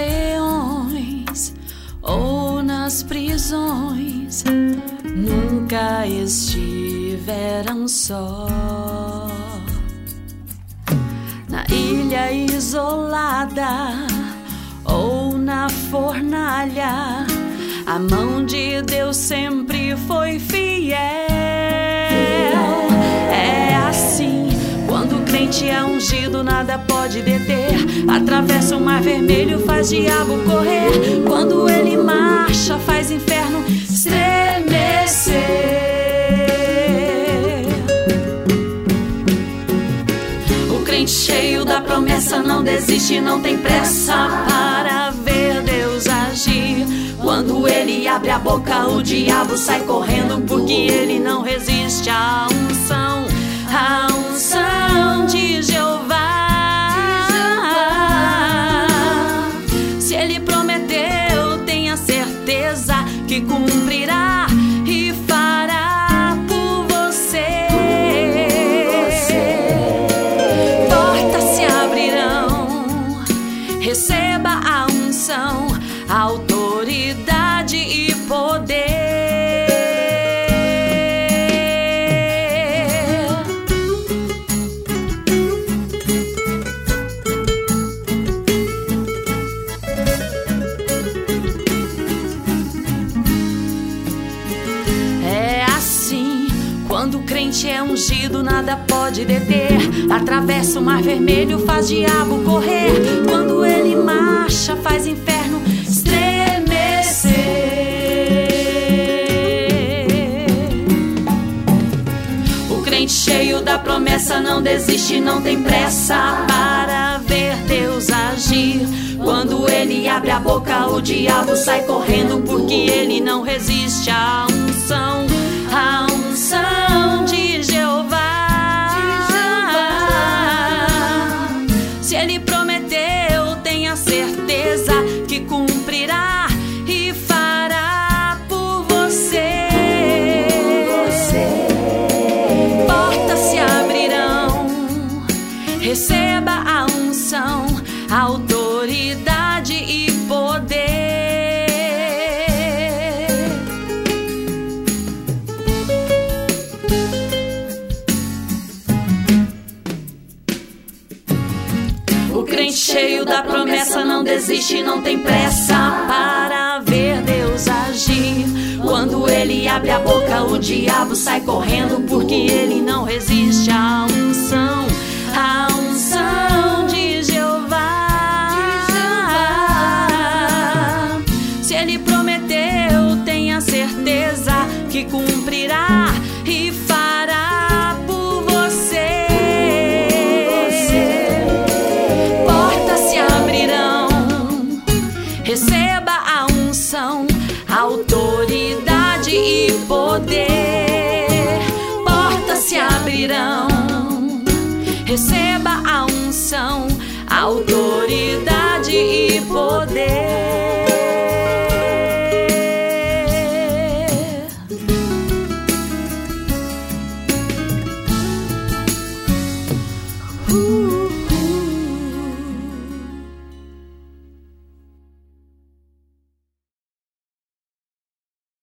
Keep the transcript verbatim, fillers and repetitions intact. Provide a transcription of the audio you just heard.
leões ou nas prisões, nunca estiveram só. Na ilha isolada ou na fornalha, a mão de Deus sempre foi fiel. É assim, quando o crente é ungido, nada pode deter. Atravessa o mar vermelho, faz diabo correr. Quando ele marcha, faz inferno estremecer. O crente cheio da promessa não desiste, não tem pressa para ver Deus agir. Quando ele abre a boca, o diabo sai correndo, porque ele não resiste à unção, à unção de Jeová. Se ele prometeu, tenha certeza que cumprirá e fará por você. Portas se abrirão, receba a unção, a autoridade e poder. É assim, quando o crente é ungido, nada pode deter. Atravessa o mar vermelho, faz diabo correr. Quando ele marcha, faz inferno estremecer. O crente cheio da promessa não desiste, não tem pressa para ver Deus agir. Quando ele abre a boca, o diabo sai correndo, porque ele não resiste à unção, à unção de Jeová. Se ele prometeu, tenha certeza que cumprirá e fará por você. Portas se abrirão, receba a unção, a autoridade e poder. O crente cheio da promessa não desiste, não tem pressa para ver Deus agir. Quando ele abre a boca, o diabo sai correndo, porque ele não resiste a um